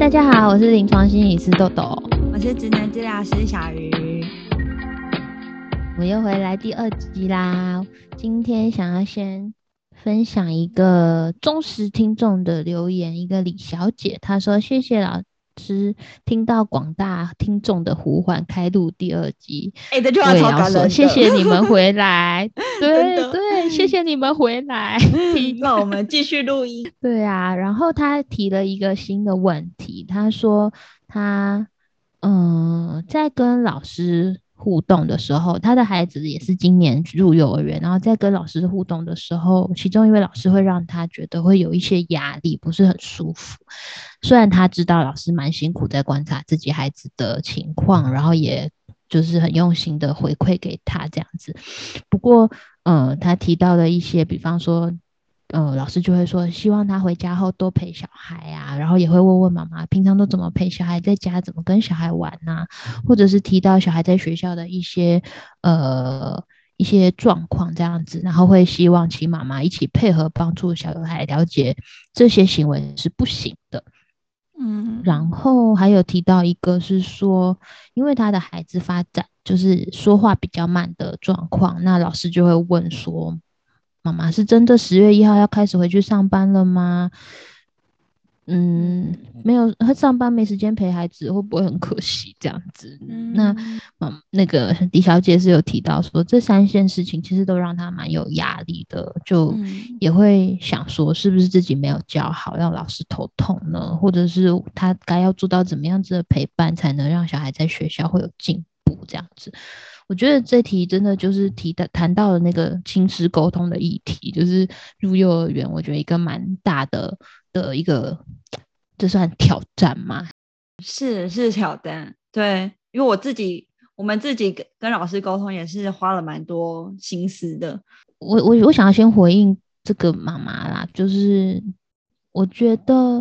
大家好，我是临床心理师豆豆， 我是职能治疗师小鱼。 我又回来第二集啦。今天想要先分享一个忠实听众的留言，一个李小姐，她说谢谢老师听到广大听众的呼唤，开录第二集。 这句话超感人的， 谢谢你们回来。对对，谢谢你们回来让我们继续录音。 对啊，然后他提了一个新的问题，他说他在跟老师互动的时候，他的孩子也是今年入幼儿园，然后在跟老师互动的时候，其中一位老师会让他觉得会有一些压力，不是很舒服。虽然他知道老师蛮辛苦在观察自己孩子的情况，然后也就是很用心的回馈给他这样子。不过他提到了一些，比方说老师就会说希望他回家后多陪小孩啊，然后也会问问妈妈平常都怎么陪小孩，在家怎么跟小孩玩啊，或者是提到小孩在学校的一些状况这样子，然后会希望请妈妈一起配合帮助小孩了解这些行为是不行的。然后还有提到一个是说，因为他的孩子发展就是说话比较慢的状况，那老师就会问说，妈妈是真的10月1号要开始回去上班了吗？没有，他上班没时间陪孩子，会不会很可惜这样子？那个李小姐是有提到说，这3件事情其实都让她蛮有压力的，就也会想说，是不是自己没有教好，让老师头痛呢？或者是他该要做到怎么样子的陪伴，才能让小孩在学校会有进步这样子？我觉得这题真的就是谈到了那个亲师沟通的议题，就是入幼儿园，我觉得一个蛮大的一个，这算挑战吗？ 是挑战，对，因为我们自己跟老师沟通也是花了蛮多心思的。 我想要先回应这个妈妈啦，就是我觉得，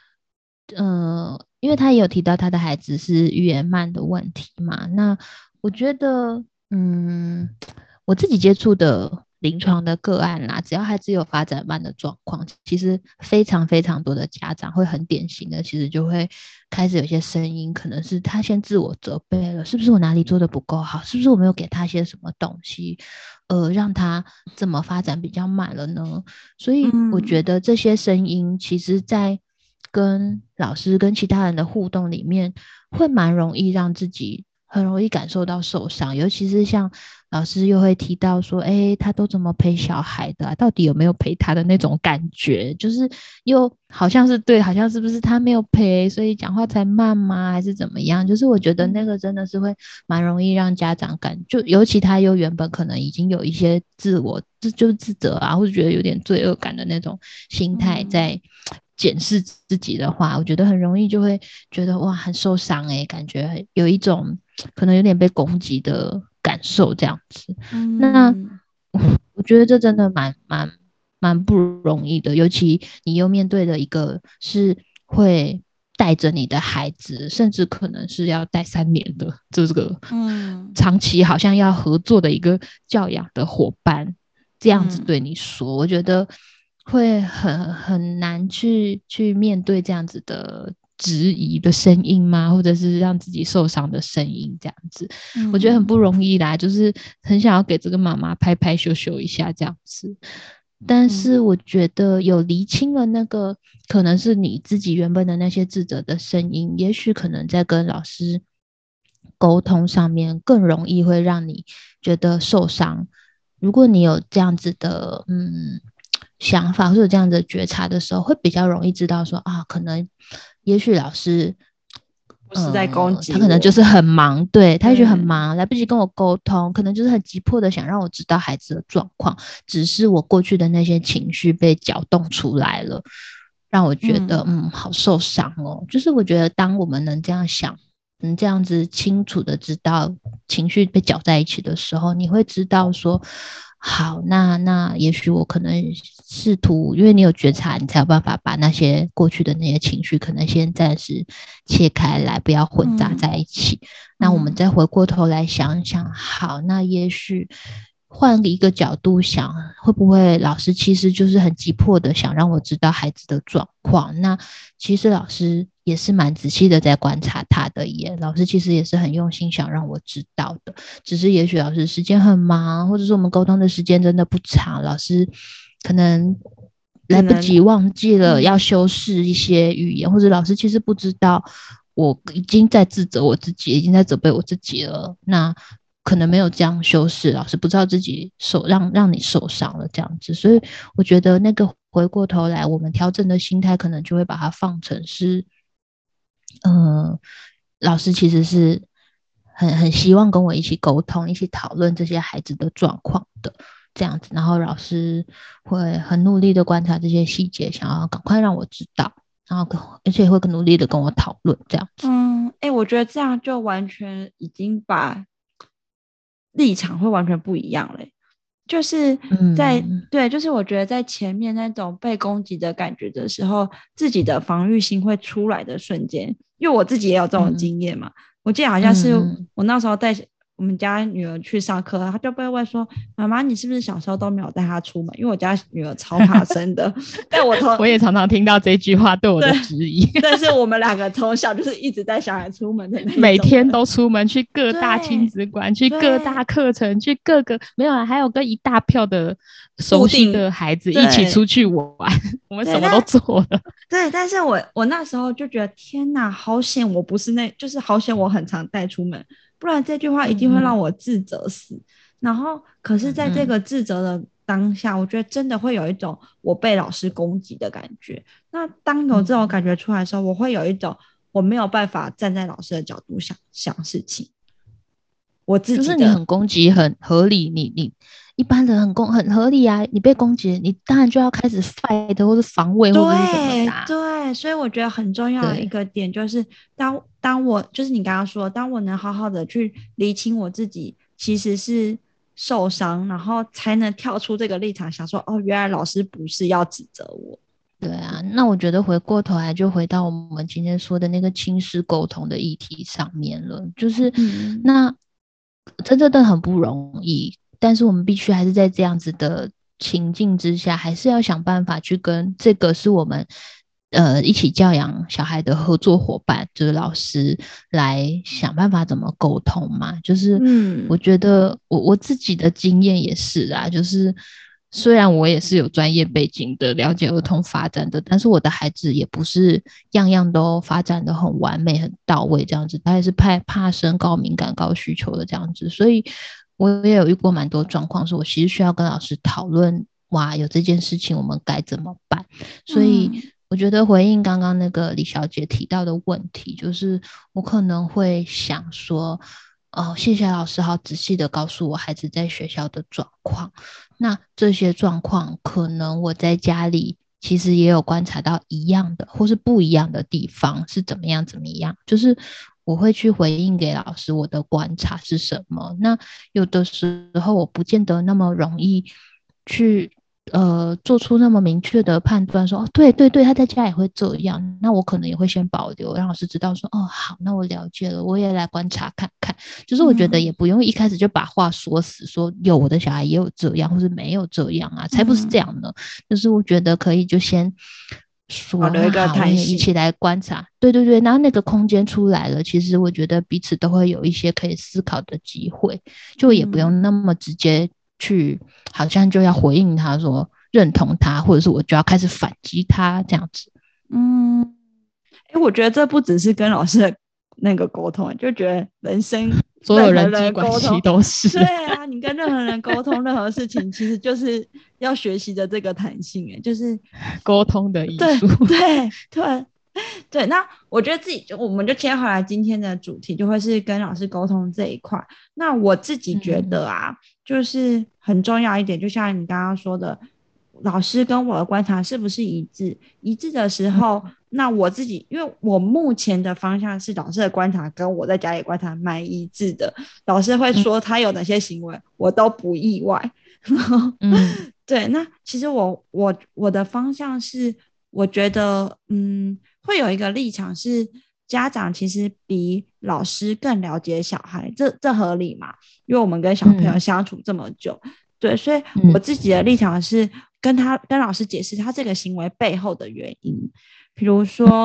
因为她也有提到她的孩子是语言慢的问题嘛，那我觉得，我自己接触的临床的个案啦，只要孩子有发展慢的状况，其实非常非常多的家长会很典型的，其实就会开始有些声音，可能是他先自我责备了，是不是我哪里做的不够好？是不是我没有给他些什么东西，让他怎么发展比较慢了呢？所以我觉得这些声音，其实在跟老师跟其他人的互动里面，会蛮容易让自己很容易感受到受伤，尤其是像老师又会提到说，他都怎么陪小孩的啊，到底有没有陪他的那种感觉，就是又好像是对，好像是不是他没有陪，所以讲话才慢吗？还是怎么样？就是我觉得那个真的是会蛮容易让家长就尤其他又原本可能已经有一些就是自责啊，或者觉得有点罪恶感的那种心态在检视自己的话，我觉得很容易就会觉得哇很受伤感觉有一种可能有点被攻击的感受这样子。那我觉得这真的蛮不容易的，尤其你又面对的一个是会带着你的孩子，甚至可能是要带3年的这个长期好像要合作的一个教养的伙伴，这样子对你说，我觉得会很难去面对这样子的质疑的声音吗？或者是让自己受伤的声音这样子，我觉得很不容易啦，就是很想要给这个妈妈拍拍羞羞一下这样子。但是我觉得有厘清了那个可能是你自己原本的那些自责的声音，也许可能在跟老师沟通上面更容易会让你觉得受伤。如果你有这样子的想法或者这样的觉察的时候，会比较容易知道说啊，可能也许老师不是在攻击他可能就是很忙，对，他也许很忙，来不及跟我沟通，可能就是很急迫的想让我知道孩子的状况，只是我过去的那些情绪被搅动出来了，让我觉得好受伤哦。就是我觉得当我们能这样想，这样子清楚的知道情绪被搅在一起的时候，你会知道说，好，那也许我可能试图，因为你有觉察，你才有办法把那些过去的那些情绪，可能先暂时切开来，不要混杂在一起。那我们再回过头来想想，好，那也许换一个角度想，会不会老师其实就是很急迫的想让我知道孩子的状况？那其实老师也是蛮仔细的在观察他的耶。老师其实也是很用心想让我知道的，只是也许老师时间很忙，或者是我们沟通的时间真的不长，老师可能来不及忘记了要修饰一些语言，或者老师其实不知道我已经在自责我自己，已经在责备我自己了，那可能没有这样修饰，老师不知道自己让你受伤了这样子。所以我觉得那个回过头来我们调整的心态可能就会把它放成是老师其实是很希望跟我一起沟通，一起讨论这些孩子的状况的这样子，然后老师会很努力的观察这些细节，想要赶快让我知道，然后而且会更努力的跟我讨论这样子。 我觉得这样就完全已经把立场会完全不一样了。就是对，就是我觉得在前面那种被攻击的感觉的时候，自己的防御心会出来的瞬间，因为我自己也有这种经验嘛。我记得好像是我那时候带我们家女儿去上课，她就被问说：“妈妈，你是不是小时候都没有带她出门？”因为我家女儿超怕生的，但我也常常听到这句话对我的质疑。 但是我们两个从小就是一直带小孩出门的那种， 每天都出门去各大亲子馆，去各大课程，去各个没有啊，还有跟一大票的熟悉的孩子一起出去玩，我们什么都做了。 对，但是我那时候就觉得天哪，好险我不是就是好险我很常带出门，不然这句话一定会让我自责死。然后可是在这个自责的当下，我觉得真的会有一种我被老师攻击的感觉。那当有这种感觉出来的时候，我会有一种我没有办法站在老师的角度想事情。我自己就是你很攻击很合理，你一般人很合理啊，你被攻击你当然就要开始 fight 或是防卫或者是什么的啊。 对，所以我觉得很重要的一个点就是当我就是你刚刚说，当我能好好的去厘清我自己其实是受伤，然后才能跳出这个立场想说，哦，原来老师不是要指责我。 对啊，那我觉得回过头来就回到我们今天说的那个亲师沟通的议题上面了，就是那真的很不容易，但是我们必须还是在这样子的情境之下，还是要想办法去跟这个是我们一起教养小孩的合作伙伴，就是老师来想办法怎么沟通嘛。就是我觉得我自己的经验也是啊，就是虽然我也是有专业背景的，了解儿童发展的，但是我的孩子也不是样样都发展的很完美、很到位这样子，他也是怕生、高敏感、高需求的这样子，所以我也有遇过蛮多状况，是我其实需要跟老师讨论，哇，有这件事情我们该怎么办？所以我觉得回应刚刚那个李小姐提到的问题，就是我可能会想说，谢谢老师好仔细的告诉我孩子在学校的状况。那这些状况可能我在家里其实也有观察到一样的或是不一样的地方是怎么样，就是我会去回应给老师我的观察是什么。那有的时候我不见得那么容易去做出那么明确的判断说，哦，对对对，他在家也会这样，那我可能也会先保留，让老师知道说，哦，好，那我了解了，我也来观察看看。就是我觉得也不用一开始就把话说死，说有我的小孩也有这样，或是没有这样啊，才不是这样呢。就是我觉得可以就先说，好，我们也一起来观察，对对对，然后那个空间出来了，其实我觉得彼此都会有一些可以思考的机会，就也不用那么直接去，好像就要回应他说认同他，或者是我就要开始反击他这样子。 我觉得这不只是跟老师的那个沟通，就觉得人生所有人际关系都是。 对啊，你跟任何人沟通任何事情，其实就是要学习的这个弹性，就是沟通的艺术。 对，那我觉得我们就切回来今天的主题，就会是跟老师沟通这一块。那我自己觉得啊，就是很重要一点，就像你刚刚说的，老师跟我的观察是不是一致？一致的时候，那我自己，因为我目前的方向是老师的观察跟我在家里观察蛮一致的，老师会说他有哪些行为，我都不意外。对，那其实我的方向是，我觉得会有一个立场是，家长其实比老师更了解小孩，这合理嘛？因为我们跟小朋友相处这么久，对，所以我自己的立场是跟老师解释他这个行为背后的原因，比如说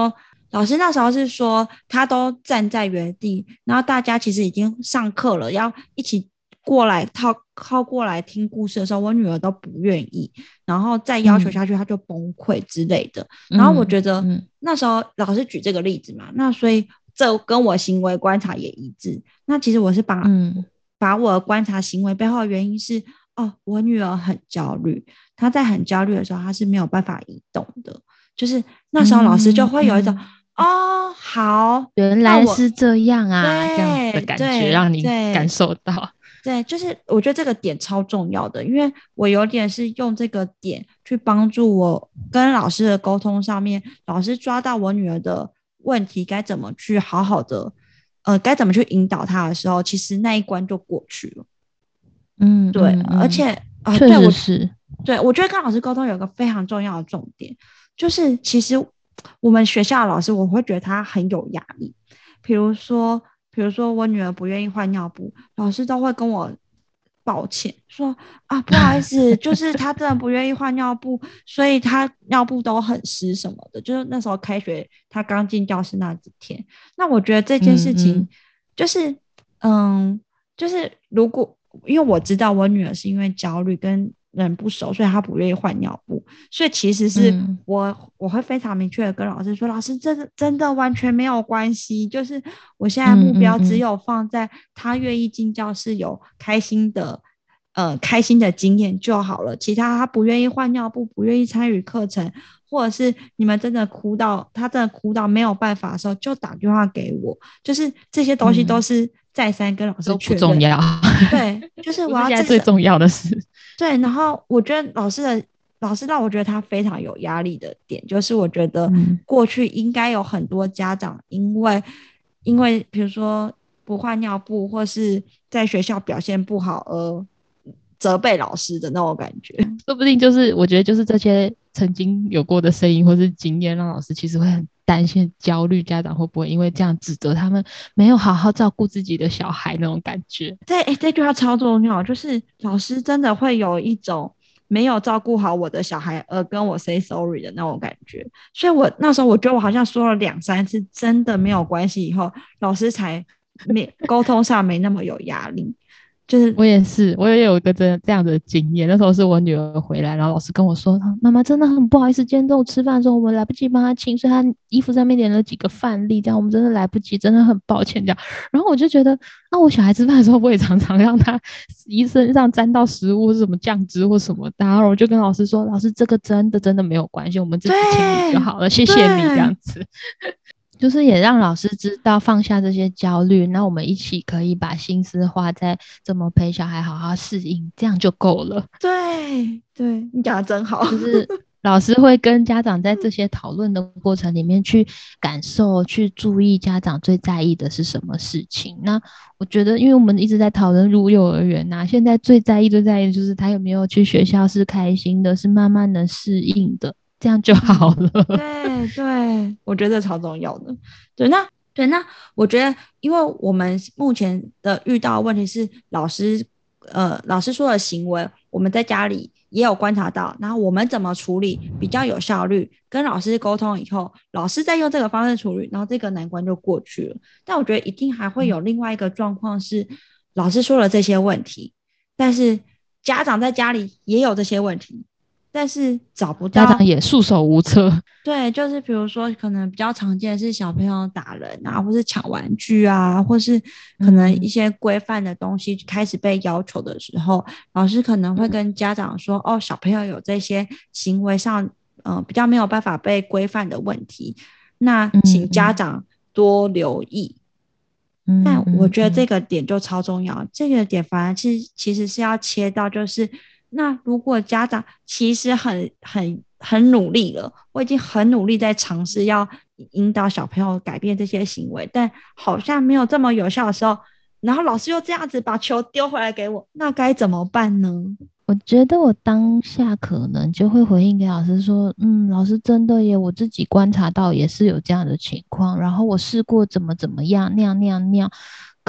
老师那时候是说他都站在原地，然后大家其实已经上课了，要一起过来靠过来听故事的时候，我女儿都不愿意，然后再要求下去，她就崩溃之类的。然后我觉得那时候老师举这个例子嘛，那所以这跟我行为观察也一致。那其实我是把我的观察行为背后的原因是，哦，我女儿很焦虑，她在很焦虑的时候，她是没有办法移动的。就是那时候老师就会有一种，哦，好， 原来是这样啊，这样子的对感觉让你对感受到。 对，就是我觉得这个点超重要的，因为我有点是用这个点去帮助我跟老师的沟通上面，老师抓到我女儿的问题该怎么去好好的，该怎么去引导她的时候，其实那一关就过去了。对，而且确对实是， 对，我觉得跟老师沟通有一个非常重要的重点，就是其实我们学校的老师，我会觉得他很有压力。比如说，我女儿不愿意换尿布，老师都会跟我抱歉说啊，不好意思，就是她真的不愿意换尿布，所以她尿布都很湿什么的。就是那时候开学，她刚进教室那几天，那我觉得这件事情就是，就是如果因为我知道我女儿是因为焦虑跟人不熟，所以她不愿意换尿布，所以其实是我会非常明确的跟老师说，老师真的完全没有关系，就是我现在目标只有放在她愿意进教室有开心的经验就好了，其他她不愿意换尿布，不愿意参与课程，或者是你们真的她真的哭到没有办法的时候，就打电话给我，就是这些东西都是再三跟老师确认。 都不重要。 对，就是我要现在最重要的事。 对，然后我觉得老师让我觉得他非常有压力的点，就是我觉得过去应该有很多家长因为比如说不换尿布，或是在学校表现不好而责备老师的那种感觉。 说不定就是我觉得就是这些曾经有过的声音或是经验，让老师其实会很担心、焦虑，家长会不会因为这样指责他们没有好好照顾自己的小孩那种感觉。 对，这句话超重要，就是老师真的会有一种没有照顾好我的小孩而跟我 say sorry 的那种感觉。所以我那时候我觉得我好像说了2、3次真的没有关系以后，老师才沟通上没那么有压力。就是我也是，我也有一个这样的经验。那时候是我女儿回来，然后老师跟我说：“妈妈真的很不好意思，今天中午吃饭的时候我们来不及帮她清，所以她衣服上面粘了几个饭粒，这样我们真的来不及，真的很抱歉。”这样，然后我就觉得，那我小孩吃饭的时候，我也常常让他衣身上沾到食物是什么酱汁或什么的，然后我就跟老师说：“老师，这个真的没有关系，我们自己清理就好了，谢谢你。”这样子。就是也让老师知道放下这些焦虑，那我们一起可以把心思花在怎么陪小孩好好适应，这样就够了。 对对，你讲的真好。 就是老师会跟家长在这些讨论的过程里面去感受、去注意家长最在意的是什么事情。那我觉得，因为我们一直在讨论入幼儿园呐，现在最在意的就是他有没有去学校是开心的，是慢慢能适应的。这样就好了。 对对，我觉得超重要的。对，那我觉得，因为我们目前的遇到的问题是老师说的行为，我们在家里也有观察到，然后我们怎么处理比较有效率，跟老师沟通以后，老师再用这个方式处理，然后这个难关就过去了。但我觉得一定还会有另外一个状况是，老师说了这些问题，但是家长在家里也有这些问题。但是找不到， 家长也束手无策。 对，就是比如说，可能比较常见的是小朋友打人啊，或是抢玩具啊，或是可能一些规范的东西开始被要求的时候，老师可能会跟家长说：“哦，小朋友有这些行为上，比较没有办法被规范的问题，那请家长多留意。”但我觉得这个点就超重要，这个点反而其实是要切到，就是那如果家长其实很努力了，我已经很努力在尝试要引导小朋友改变这些行为，但好像没有这么有效的时候，然后老师又这样子把球丢回来给我，那该怎么办呢？ 我觉得我当下可能就会回应给老师说，老师真的耶，我自己观察到也是有这样的情况，然后我试过怎么样那样，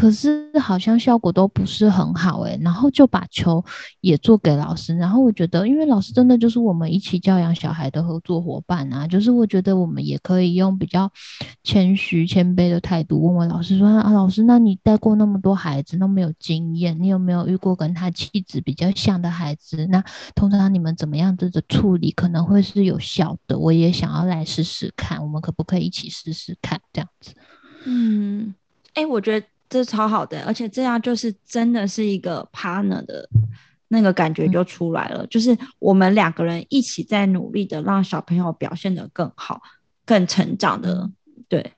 可是好像效果都不是很好然后就把球也做给老师，然后我觉得因为老师真的就是我们一起教养小孩的合作伙伴啊，就是我觉得我们也可以用比较谦虚谦卑的态度问问老师说啊，老师那你带过那么多孩子都没有经验，你有没有遇过跟他气质比较像的孩子，那通常你们怎么样子的处理可能会是有效的，我也想要来试试看，我们可不可以一起试试看这样子。 我觉得这超好的，而且这样就是真的是一个 partner 的那个感觉就出来了，就是我们两个人一起在努力的让小朋友表现得更好、更成长的，对，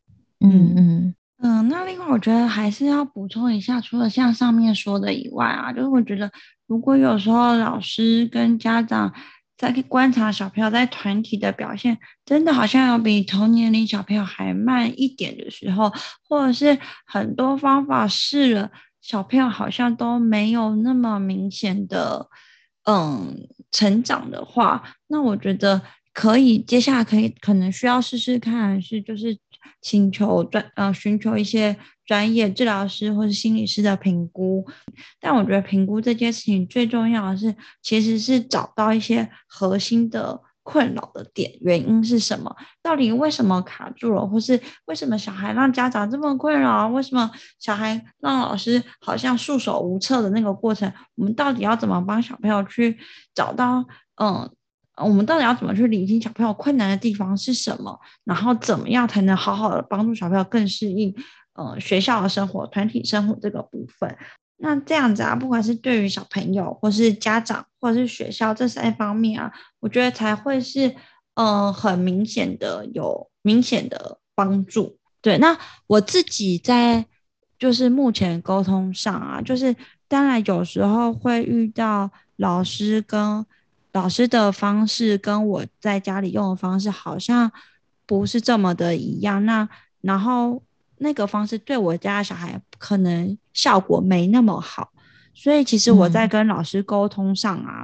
那另外我觉得还是要补充一下，除了像上面说的以外啊，就是我觉得如果有时候老师跟家长在观察小朋友在团体的表现，真的好像有比同年龄小朋友还慢一点的时候，或者是很多方法试了，小朋友好像都没有那么明显的成长的话，那我觉得接下来可能需要试试看，是就是寻求一些专业治疗师或是心理师的评估。但我觉得评估这件事情最重要的是，其实是找到一些核心的困扰的点，原因是什么？到底为什么卡住了，或是为什么小孩让家长这么困扰？为什么小孩让老师好像束手无策的那个过程？我们到底要怎么帮小朋友去找到我们到底要怎么去理清小朋友困难的地方是什么？然后怎么样才能好好的帮助小朋友更适应学校的生活、团体生活这个部分？那这样子啊，不管是对于小朋友，或是家长，或者是学校这三方面啊，我觉得才会是很明显的有明显的帮助。对，那我自己在就是目前沟通上啊，就是当然有时候会遇到老师的方式跟我在家里用的方式好像不是这么的一样，然后那个方式对我家的小孩可能效果没那么好，所以其实我在跟老师沟通上啊，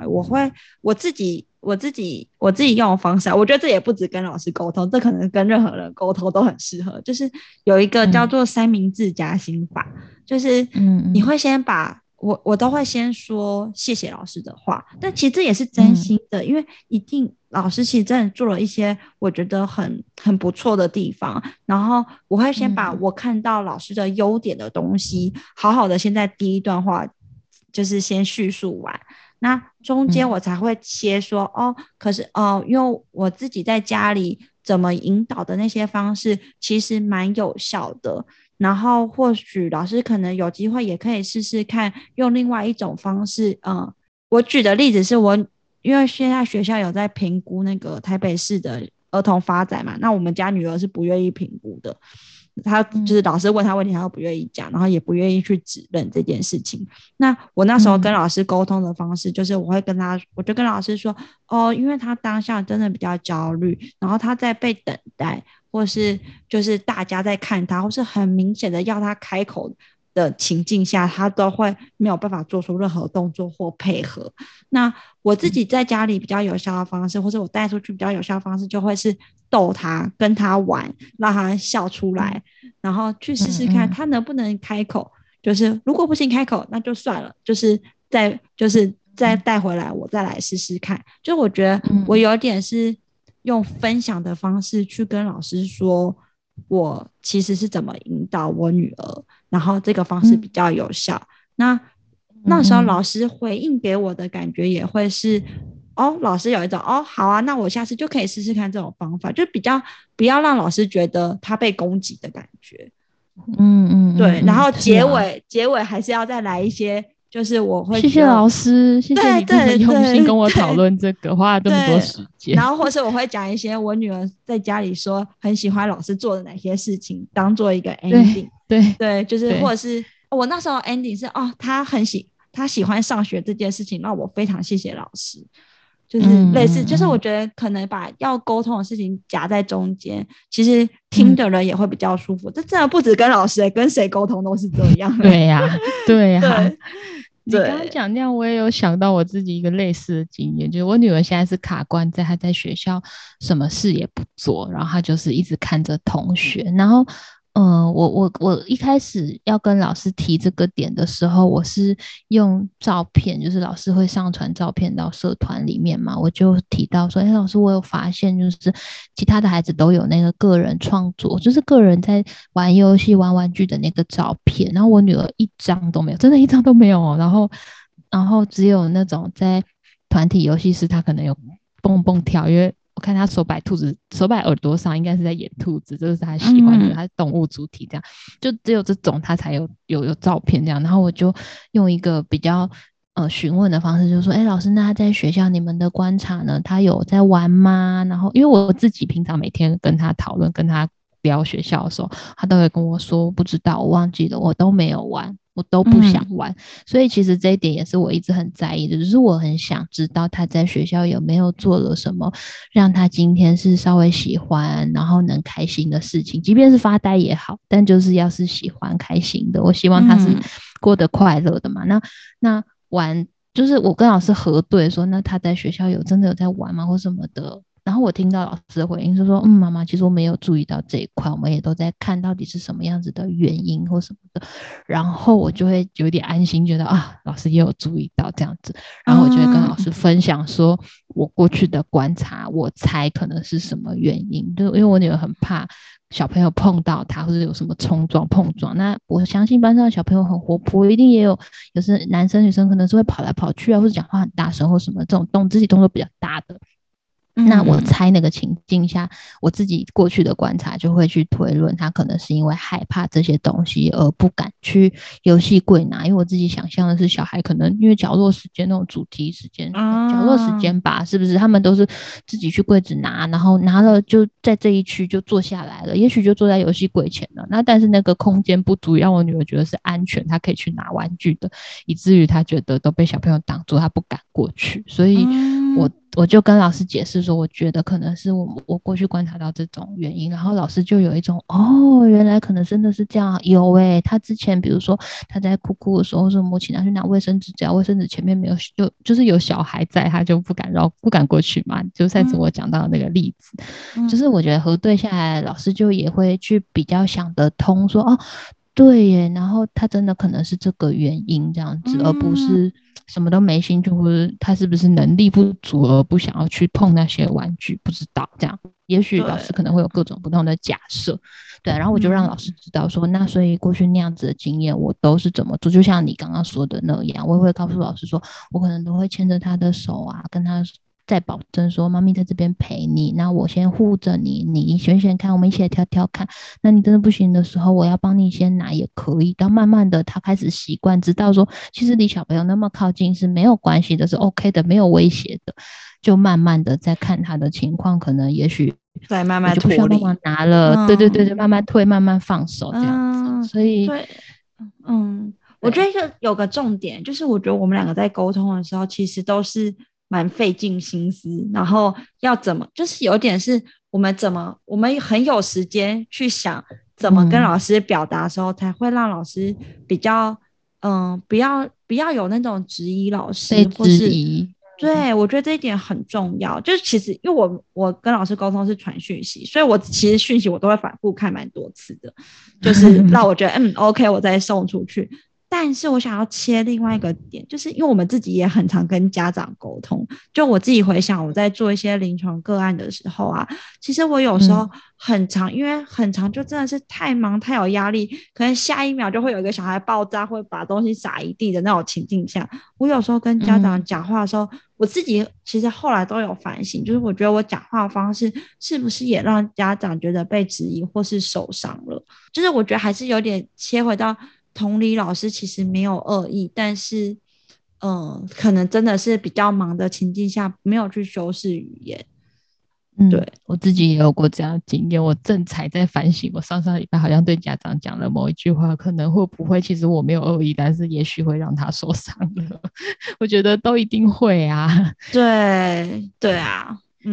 我自己用的方式啊，我觉得这也不止跟老师沟通，这可能跟任何人沟通都很适合，就是有一个叫做三明治夹心法，就是你会先把我都会先说谢谢老师的话，但其实这也是真心的，因为一定老师其实真的做了一些我觉得很不错的地方，然后我会先把我看到老师的优点的东西，好好的先在第一段话就是先叙述完，那中间我才会切说可是因为我自己在家里怎么引导的那些方式其实蛮有效的。然后或许老师可能有机会也可以试试看用另外一种方式，我举的例子是因为现在学校有在评估那个台北市的儿童发展嘛，那我们家女儿是不愿意评估的，他就是老师问他问题，他都不愿意讲，然后也不愿意去指认这件事情。那我那时候跟老师沟通的方式，就是我就跟老师说，因为他当下真的比较焦虑，然后他在被等待，或是就是大家在看他，或是很明显的要他开口的情境下，他都会没有办法做出任何动作或配合。那我自己在家里比较有效的方式，或者我带出去比较有效的方式，就会是逗他，跟他玩，让他笑出来，然后去试试看他能不能开口。就是如果不行开口，那就算了，再带回来，我再来试试看。就我觉得我有点是用分享的方式去跟老师说，我其实是怎么引导我女儿，然后这个方式比较有效。那时候老师回应给我的感觉也会是，老师有一种好啊，那我下次就可以试试看这种方法，就比较不要让老师觉得他被攻击的感觉。对，然后结尾还是要再来一些，就是我会谢谢老师，谢谢你这么用心跟我讨论这个，花了这么多时间。 然后或是我会讲一些我女儿在家里说很喜欢老师做的哪些事情，当做一个 ending。对，就是或者是我那时候 ending 是她喜欢上学这件事情，那我非常谢谢老师。就是类似，就是我觉得可能把要沟通的事情夹在中间，其实听的人也会比较舒服。这真的不止跟老师，跟谁沟通都是这样。 对呀，对呀。你刚刚讲这样，我也有想到我自己一个类似的经验，就是我女儿现在是卡关在她在学校什么事也不做，然后她就是一直看着同学，然后我一开始要跟老师提这个点的时候，我是用照片，就是老师会上传照片到社团里面嘛，我就提到说，哎，老师，我有发现，就是其他的孩子都有那个个人创作，就是个人在玩游戏、玩玩具的那个照片，然后我女儿一张都没有，真的一张都没有哦。然后只有那种在团体游戏室，她可能有蹦蹦跳，因为我看他手摆兔子，手摆耳朵上应该是在演兔子，这是他喜欢的， 嗯他是动物主题这样，就只有这种他才有照片这样。然后我就用一个比较询问的方式，就说：“哎，老师，那他在学校你们的观察呢？他有在玩吗？”然后因为我自己平常每天跟他讨论，跟他聊学校的时候，他都会跟我说不知道，我忘记了，我都没有玩。我都不想嗯玩，所以其实这一点也是我一直很在意的，就是我很想知道他在学校有没有做了什么，让他今天是稍微喜欢，然后能开心的事情，即便是发呆也好，但就是要是喜欢开心的，我希望他是嗯过得快乐的嘛。那玩就是我跟老师核对说，那他在学校真的有在玩吗，或什么的。然后我听到老师的回应是说，妈妈，其实我们有注意到这一块，我们也都在看到底是什么样子的原因或什么的。然后我就会有点安心，觉得啊，老师也有注意到这样子。然后我就会跟老师分享说，我过去的观察，我猜可能是什么原因。就因为我女儿很怕小朋友碰到她，或者有什么冲撞碰撞。那我相信班上的小朋友很活泼，一定也有时男生女生可能是会跑来跑去啊，或者讲话很大声或什么这种肢体动作比较大的。那我嗯猜那个情境下，我自己过去的观察就会去推论，他可能是因为害怕这些东西而不敢去游戏柜拿。因为我自己想象的是，小孩可能因为角落时间那种主题时间，角落时啊间吧，是不是？他们都是自己去柜子拿，然后拿了就在这一区就坐下来了，也许就坐在游戏柜前了。那但是那个空间不足以让我女儿觉得是安全，她可以去拿玩具的，以至于她觉得都被小朋友挡住，她不敢过去。所以嗯我就跟老师解释说，我觉得可能是我过去观察到这种原因，然后老师就有一种哦，原来可能真的是这样，有诶、他之前比如说他在哭哭的时候，说母亲拿去拿卫生纸，只要卫生纸前面没有就是有小孩在，他就不敢过去嘛。就上次我嗯讲到的那个例子，就嗯是我觉得核对下来，老师就也会去比较想得通说，哦，对耶，然后他真的可能是这个原因这样子，而不嗯， 是什么都没兴趣，或者他是不是能力不足而不想要去碰那些玩具，不知道这样。也许老对， 师可能会有各种不同的假设，对，然后我就让老师嗯知道说，那所以过去那样子的经验我都是怎么做，就像你刚刚说的那样，我也会告诉老师说，我可能都会牵着他的手啊，跟他再保证说，妈咪在这边陪你，那我先护着你，你选选看，我们一起来挑挑看。那你真的不行的时候，我要帮你先拿也可以。到慢慢的，他开始习惯，知道说，其实离小朋友那么靠近是没有关系的，是 OK 的，没有威胁的。就慢慢的再看他的情况，可能也许再慢慢我就不需要帮忙脱离。 拿了。对对对，就嗯慢慢退，慢慢放手这样子。 嗯， 所以， 对，我觉对， 得有个重点，就是我觉得我们两个在沟通的时候，其实都是蛮费尽心思，然后要怎么，就是有点是我们很有时间去想怎么跟老嗯， 师表达的时候，才会让老师比较，不要有那种质疑老师，或被质是疑， 对，我觉得这一点很重要。就是其实因为我跟老师沟通是传讯息，所以我其实讯息我都会反复看蛮多次的，就是让我觉得OK，我再送出去。但是我想要切另外一个点，就是因为我们自己也很常跟家长沟通。就我自己回想，我在做一些临床个案的时候啊，其实我有时候嗯很长，因为很长就真的是太忙太有压力，可能下一秒就会有一个小孩爆炸，会把东西撒一地的那种情境下，我有时候跟家长嗯讲话的时候，我自己其实后来都有反省，就是我觉得我讲话的方式是不是也让家长觉得被质疑或是受伤了？就是我觉得还是有点切回到同理，老师其实没有恶意，但是可能真的是比较忙的情境下没有去修饰语言。 嗯， 对， 我自己也有过这样的经验，我正才在反省，我上上礼拜好像对家长讲了某一句话，可能会不会其实我没有恶意，但是也许会让他受伤了。我觉得都一定会啊。 对，对啊，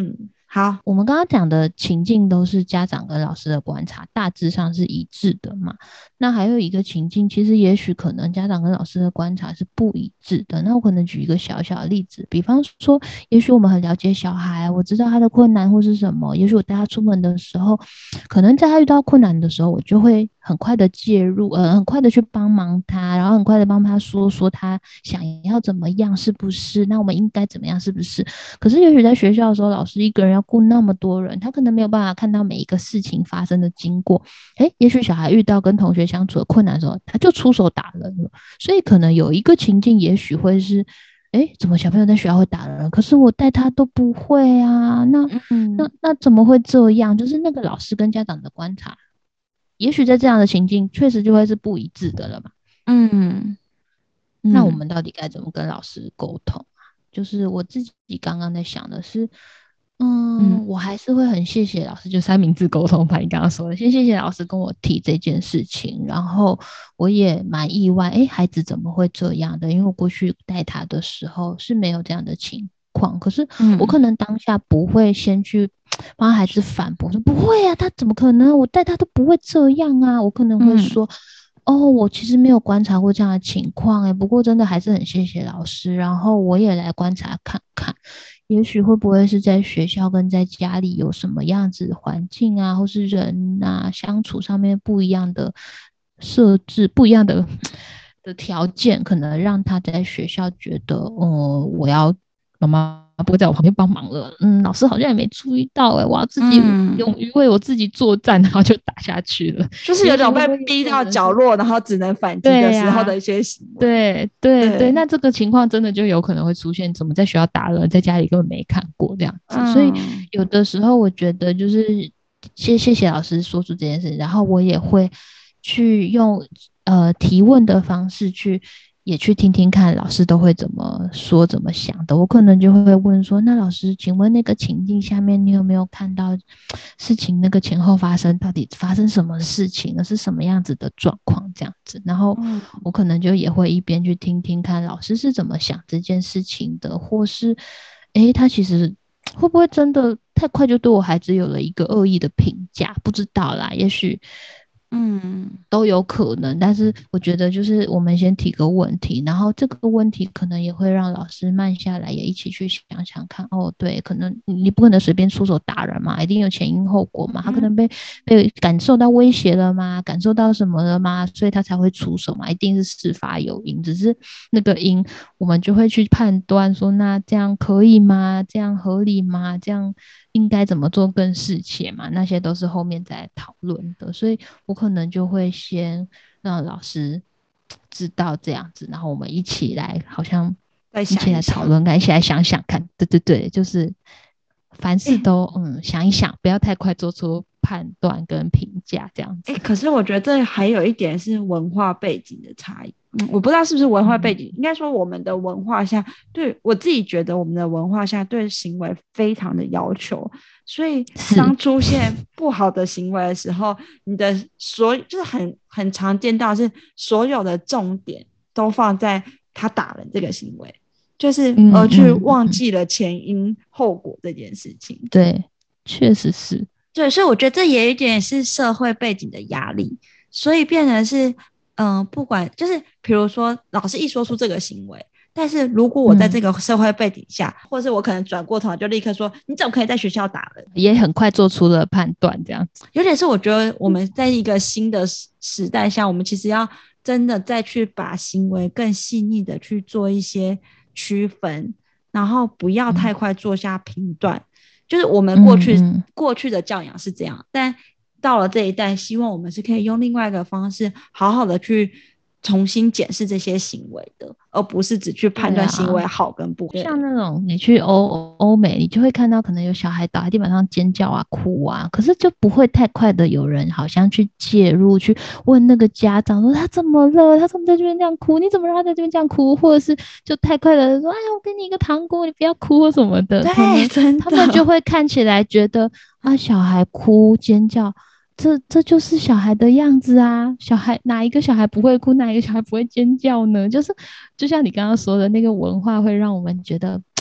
好， 我们刚刚讲的情境都是家长跟老师的观察，大致上是一致的嘛。那还有一个情境，其实也许可能家长跟老师的观察是不一致的。那我可能举一个小小的例子，比方说，也许我们很了解小孩，我知道他的困难或是什么，也许我带他出门的时候，可能在他遇到困难的时候，我就会很快的介入，很快的去帮忙他，然后很快的帮他说说他想要怎么样，是不是？那我们应该怎么样，是不是？可是也许在学校的时候，老师一个人要顾那么多人，他可能没有办法看到每一个事情发生的经过。也许小孩遇到跟同学相处的困难的时候，他就出手打人了。所以可能有一个情境，也许会是，怎么小朋友在学校会打人？可是我带他都不会啊，那怎么会这样？就是那个老师跟家长的观察，也许在这样的情境，确实就会是不一致的了嘛。 嗯那我嗯们到底该怎么跟老师沟通啊？就是我自己刚刚在想的是， 嗯我还是会很谢谢老师，就三明治沟通吧，你刚刚说的，先谢谢老师跟我提这件事情，然后我也蛮意外，孩子怎么会这样的？因为我过去带他的时候是没有这样的情况，可是我嗯可能当下不会先去帮孩子反驳，说不会啊，他怎么可能？我带他都不会这样啊，我可能会嗯说。哦，我其实没有观察过这样的情况不过真的还是很谢谢老师，然后我也来观察看看，也许会不会是在学校跟在家里有什么样子的环境啊，或是人啊相处上面不一样的设置，不一样的的条件，可能让他在学校觉得，我要妈妈不会在我旁边帮忙了，老师好像也没注意到，我要自己嗯， 勇于为我自己作战，然后就打下去了。 就是有种被也许会不会有逼到可能是角落，然后只能反击的对呀、 时候的一些行为。 对对对， 对， 那这个情况真的就有可能会出现，怎么在学校打人，在家里根本没看过这样子。所以嗯有的时候我觉得就是谢谢老师说出这件事，然后我也会去用提问的方式也去听听看老师都会怎么说怎么想的。我可能就会问说，那老师，请问那个情境下面，你有没有看到事情那个前后发生，到底发生什么事情呢？是什么样子的状况这样子？然后嗯我可能就也会一边去听听看老师是怎么想这件事情的，或是他其实会不会真的太快就对我孩子有了一个恶意的评价？不知道啦，也许嗯都有可能，但是我觉得就是我们先提个问题，然后这个问题可能也会让老师慢下来，也一起去想想看。哦，对，可能你不可能随便出手打人嘛，一定有前因后果嘛。他可嗯能被感受到威胁了吗？感受到什么了吗？所以他才会出手嘛，一定是事发有因。只是那个因，我们就会去判断说，那这样可以吗？这样合理吗？这样应该怎么做更适切嘛？那些都是后面再讨论的，所以我可能就会先让老师知道这样子，然后我们一起来，好像再一起来想一想。 讨论看，一起来想想看。对对对，就是凡事都想一想，不要太快做出判断跟评价这样子。 可是我觉得这还有一点是文化背景的差异。我不知道是不是文化背景，应该说我们的文化下，对我自己觉得我们的文化下对行为非常的要求，所以是， 当出现不好的行为的时候，你的就是很常见到是所有的重点都放在他打人这个行为，就是而去忘记了前因后果这件事情。 对，确实是。 对，所以我觉得这也有一点是社会背景的压力，所以变成是，不管就是比如说老师一说出这个行为，但是如果我在这个社会背景下，或者是我可能转过头就立刻说，你怎么可以在学校打人？ 也很快做出了判断，这样子。 有点是我觉得我们在一个新的时代下，我们其实要真的再去把行为更细腻的去做一些区分，然后不要太快做下评断。就是我们过去的教养是这样，但到了这一代，希望我们是可以用另外一个方式，好好的去重新检视这些行为的，而不是只去判断行为好跟不好。 像那种你去欧美，你就会看到可能有小孩倒在地板上尖叫啊、哭啊，可是就不会太快的有人好像去介入，去问那个家长说他怎么了，他怎么在这边这样哭，你怎么让他在这边这样哭，或者是就太快的说，哎呀，我给你一个糖果，你不要哭或什么的， 对，真的， 他们就会看起来觉得啊，小孩哭尖叫。这就是小孩的样子啊！小孩哪一个小孩不会哭，哪一个小孩不会尖叫呢？就是就像你刚刚说的那个文化，会让我们觉得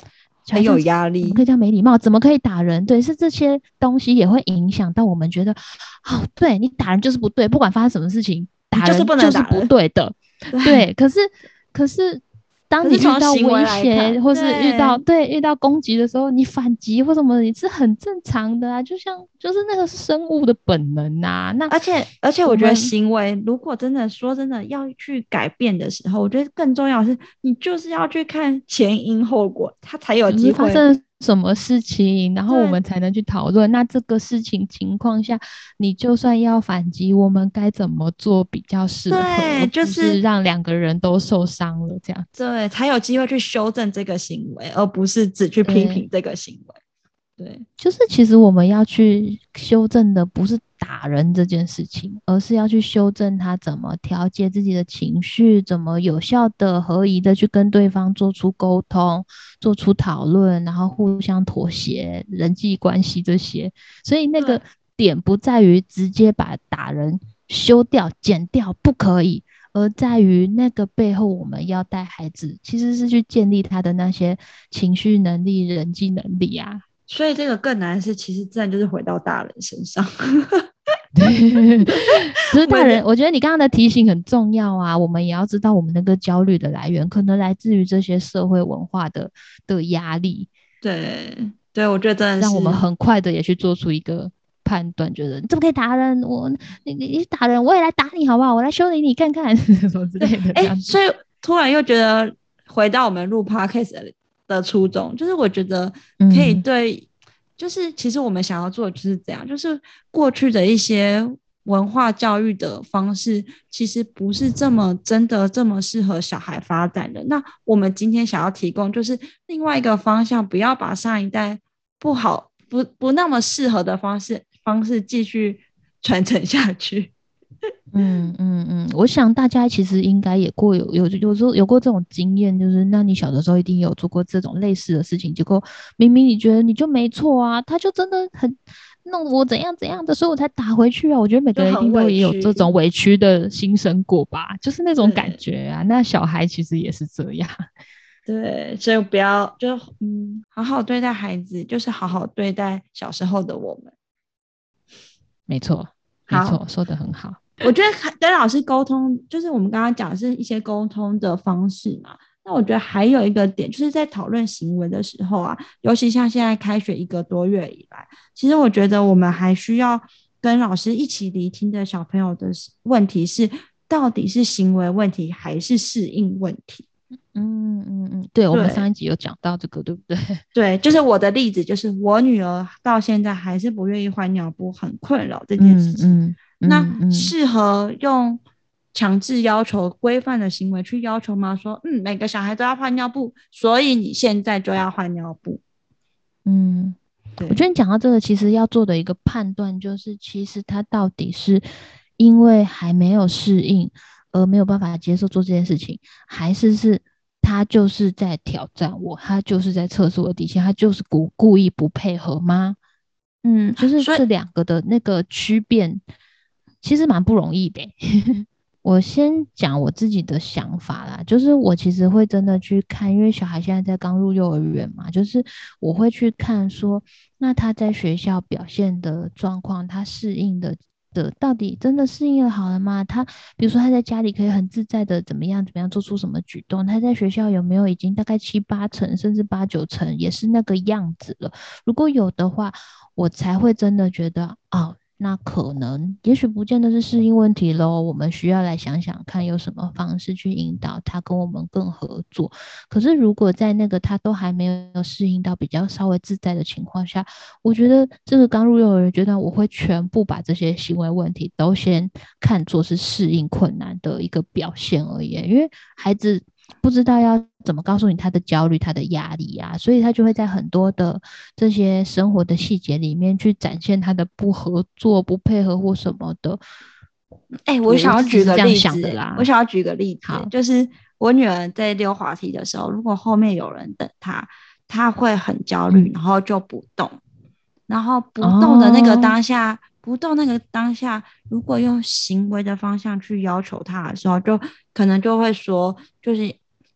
很有压力， 怎么可以这样没礼貌？怎么可以打人？对，是这些东西也会影响到我们觉得，哦，对你打人就是不对，不管发生什么事情，打人就是不对的。对，可是当你遇到威胁或是遇到攻击的时候，你反击或什么，你是很正常的啊，就是那个是生物的本能啊。那而且我觉得行为如果真的说真的要去改变的时候，我觉得更重要的是你就是要去看前因后果，它才有机会发生什么事情，然后我们才能去讨论。那这个事情情况下，你就算要反击，我们该怎么做比较适合， 对，就是让两个人都受伤了这样子。 对，才有机会去修正这个行为，而不是只去批评这个行为。对， 就是其实我们要去修正的不是打人这件事情，而是要去修正他怎么调节自己的情绪，怎么有效的、合宜的去跟对方做出沟通、做出讨论，然后互相妥协、人际关系这些。所以那个点不在于直接把打人修掉、剪掉，不可以。而在于那个背后，我们要带孩子，其实是去建立他的那些情绪能力、人际能力啊。 所以这个更难的是，其实真的就是回到大人身上。 对，可是大人，我觉得你刚刚的提醒很重要啊。我们也要知道，我们那个焦虑的来源，可能来自于这些社会文化的压力。 对，对，我觉得真的是让我们很快的也去做出一个判断，觉得你怎么可以打人？你打人，我也来打你好不好？我来修理你看看，什么之类的。 所以突然又觉得回到我们录 podcast 的初衷，就是我觉得可以对，就是其实我们想要做的就是这样，就是过去的一些文化教育的方式，其实不是真的这么适合小孩发展的。那我们今天想要提供就是另外一个方向，不要把上一代不好、不那么适合的方式继续传承下去。 我想大家其实应该也有时候有过这种经验，就是那你小的时候一定有做过这种类似的事情，结果明明你觉得你就没错啊，他就真的很弄我怎样怎样的，所以我才打回去啊。我觉得每个人一定都也有这种委屈的心声过吧，就是那种感觉啊。那小孩其实也是这样。 对，所以不要好好对待孩子，就是好好对待小时候的我们。 没错，没错，说得很好。 我觉得跟老师沟通，就是我们刚刚讲的是一些沟通的方式嘛。那我觉得还有一个点，就是在讨论行为的时候啊，尤其像现在开学1个多月以来，其实我觉得我们还需要跟老师一起聆听的小朋友的问题是，到底是行为问题还是适应问题？ 对，我们上一集有讲到这个，对不对？ 对，就是我的例子，就是我女儿到现在还是不愿意换尿布，很困扰这件事情。那适合用强制要求规范的行为去要求吗？说每个小孩都要换尿布，所以你现在就要换尿布。 我觉得你讲到这个，其实要做的一个判断就是，其实他到底是因为还没有适应而没有办法接受做这件事情，还是他就是在挑战我，他就是在测试我的底线，他就是故意不配合吗？就是这两个的那个区别，其实蛮不容易的。我先讲我自己的想法啦，就是我其实会真的去看，因为小孩现在在刚入幼儿园嘛，就是我会去看说，那他在学校表现的状况，他适应的到底真的适应的好了吗？他比如说他在家里可以很自在的怎么样做出什么举动，他在学校有没有已经大概7、8成甚至8、9成也是那个样子了？如果有的话，我才会真的觉得那可能也许不见得是适应问题咯，我们需要来想想看有什么方式去引导他跟我们更合作。可是如果在那个他都还没有适应到比较稍微自在的情况下，我觉得这个刚入幼儿园阶段，我会全部把这些行为问题都先看作是适应困难的一个表现而已，因为孩子不知道要怎么告诉你他的焦虑、他的压力啊，所以他就会在很多的这些生活的细节里面去展现他的不合作、不配合或什么的。 我想要举个例子， 好， 就是我女儿在溜滑梯的时候，如果后面有人等她，她会很焦虑，然后就不动，然后不动的那个当下，如果用行为的方向去要求她的时候，就可能就会说，就是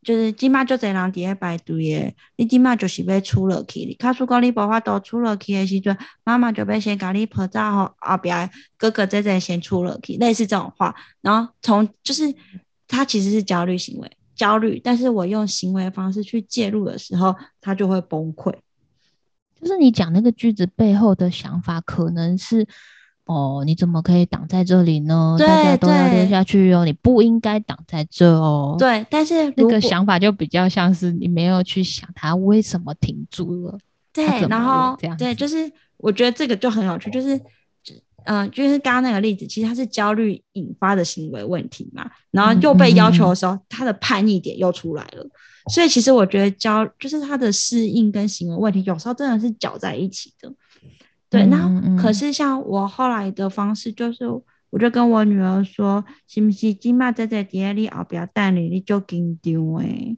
就是即马就侪人伫咧排队的，你即马就是要出落去，你假使讲你无法度出落去的时阵，妈妈就要先甲你抱走后边哥哥姐姐先出落去，类似这种话。然后就是他其实是焦虑行为，焦虑，但是我用行为方式去介入的时候，他就会崩溃。 就是你讲那个句子背后的想法，可能是哦，你怎么可以挡在这里呢？大家都要练下去哦，你不应该挡在这哦。 对，但是那个想法就比较像是你没有去想他为什么停住了， 对，然后这样对，就是我觉得这个就很有趣，就是就是刚刚那个例子，其实他是焦虑引发的行为问题嘛，然后又被要求的时候，他的叛逆点又出来了。所以其实我觉得就是他的适应跟行为问题，有时候真的是搅在一起的。对，那可是像我后来的方式，就是我就跟我女儿说，是不是今嘛在在你后边等你就紧张诶，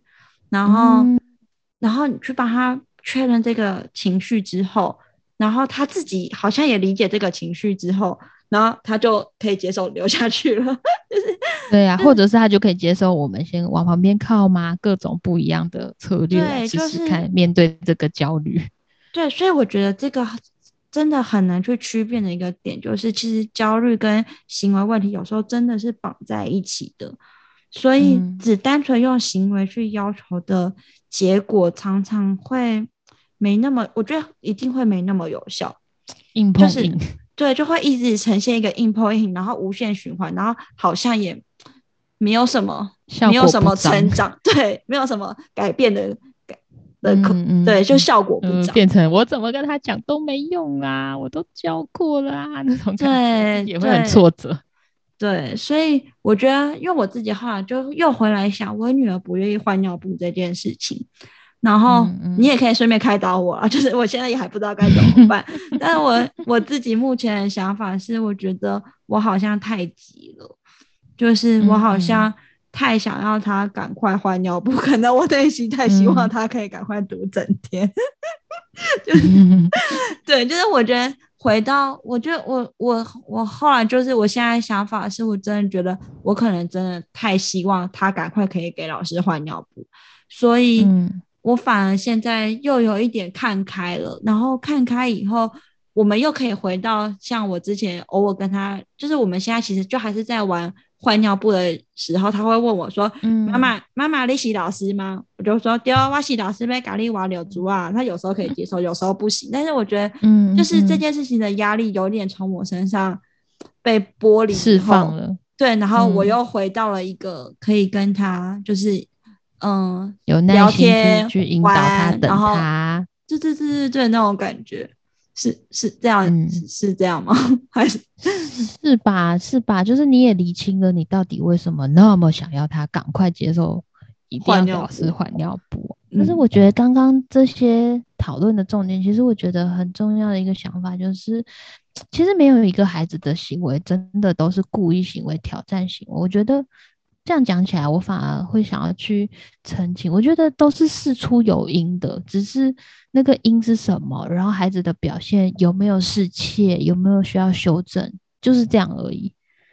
然后你去帮他确认这个情绪之后，然后他自己好像也理解这个情绪之后，然后他就可以接受留下去了。就是对啊，或者是他就可以接受我们先往旁边靠吗？各种不一样的策略来试试看，面对这个焦虑。 对，所以我觉得这个真的很难去区辨的一个点，就是其实焦虑跟行为问题有时候真的是绑在一起的，所以只单纯用行为去要求的结果，常常会没那么，我觉得一定会没那么有效。 硬碰硬， 对，就会一直呈现一个硬碰硬，然后无限循环，然后好像也没有什么成长，对，没有什么改变的对，就效果不彰， 变成我怎么跟他讲都没用啊，我都教过了啊，那种感觉也会很挫折。 对，所以我觉得，因为我自己后来就又回来想，我女儿不愿意换尿布这件事情，然后你也可以顺便开导我啊，就是我现在也还不知道该怎么办，但是我自己目前的想法是，我觉得我好像太急了，就是我好像太想要她赶快换尿布，可能我内心太希望她可以赶快读整天，就是对，就是我觉得。我觉得我后来就是我现在想法是我真的觉得我可能真的太希望他赶快可以给老师换尿布，所以我反而现在又有一点看开了，然后看开以后，我们又可以回到像我之前偶尔跟他，就是我们现在其实就还是在玩换尿布的时候，他会问我说：“妈妈，你是老师吗？”我就说：“对啊，我是老师，要咖喱瓦柳竹啊。”他有时候可以接受，有时候不行。但是我觉得，就是这件事情的压力有点从我身上被剥离释放了。 对，然后我又回到了一个可以跟他就是有耐心去引导他，等他。 对，那种感觉。是这样，是这样吗？还是是吧？就是你也理清了，你到底为什么那么想要他赶快接受，一定要给老师换尿布。但是我觉得刚刚这些讨论的重点，其实我觉得很重要的一个想法就是，其实没有一个孩子的行为真的都是故意行为、挑战行为。我觉得这样讲起来，我反而会想要去澄清，我觉得都是事出有因的，只是那个因是什么，然后孩子的表现有没有适切，有没有需要修正，就是这样而已。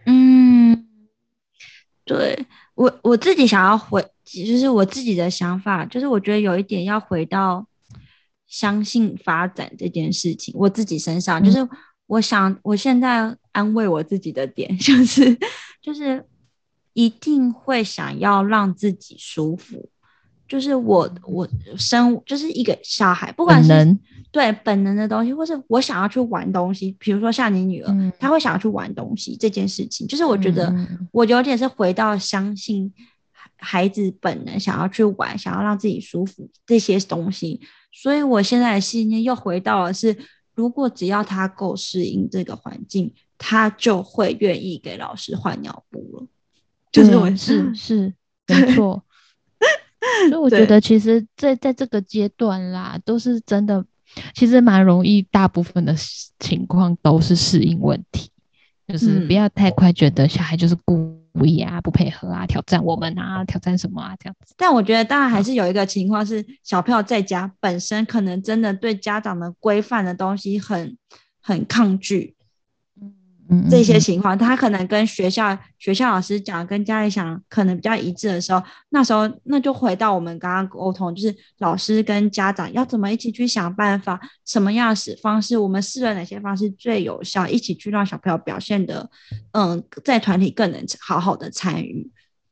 对，我自己想要就是我自己的想法，就是我觉得有一点要回到相信发展这件事情，我自己身上，就是我现在安慰我自己的点，就是一定会想要让自己舒服，就是我就是一个小孩，不管是对本能的东西，或是我想要去玩东西，比如说像你女儿，她会想要去玩东西这件事情，就是我觉得我有点是回到相信孩子本能想要去玩，想要让自己舒服这些东西，所以我现在的信念又回到了是，如果只要他够适应这个环境，他就会愿意给老师换尿布了。就是我是没错。所以我觉得其实在这个阶段啦，都是真的，其实蛮容易，大部分的情况都是适应问题，就是不要太快觉得小孩就是故意啊，不配合啊，挑战我们啊，挑战什么啊这样子。 但我觉得当然还是有一个情况是，小朋友在家本身可能真的对家长的规范的东西很抗拒。 这些情况，他可能跟学校老师讲，跟家里讲可能比较一致的时候，那就回到我们刚刚沟通，就是老师跟家长要怎么一起去想办法，什么样的方式，我们试了哪些方式最有效，一起去让小朋友表现的，在团体更能好好的参与。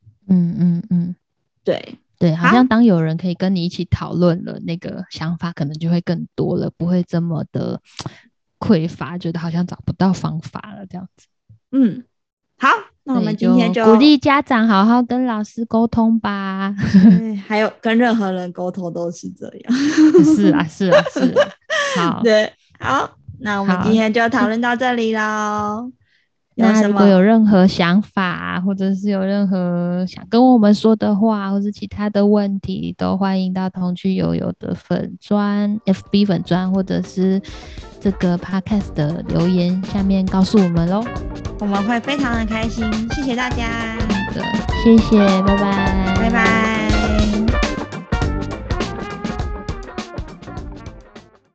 对，好像当有人可以跟你一起讨论了，那个想法可能就会更多了，不会这么的匮乏，觉得好像找不到方法了这样子。 好，那我们今天就鼓励家长好好跟老师沟通吧。 还有跟任何人沟通都是这样。 是啊。好， 对，好，那我们今天就讨论到这里咯。 那如果有任何想法，或者是有任何想跟我们说的话，或是其他的问题，都欢迎到童趣悠悠的粉专 FB 粉专，或者是这个 Podcast 的留言下面告诉我们咯。 我们会非常的开心，谢谢大家。 谢谢，拜拜。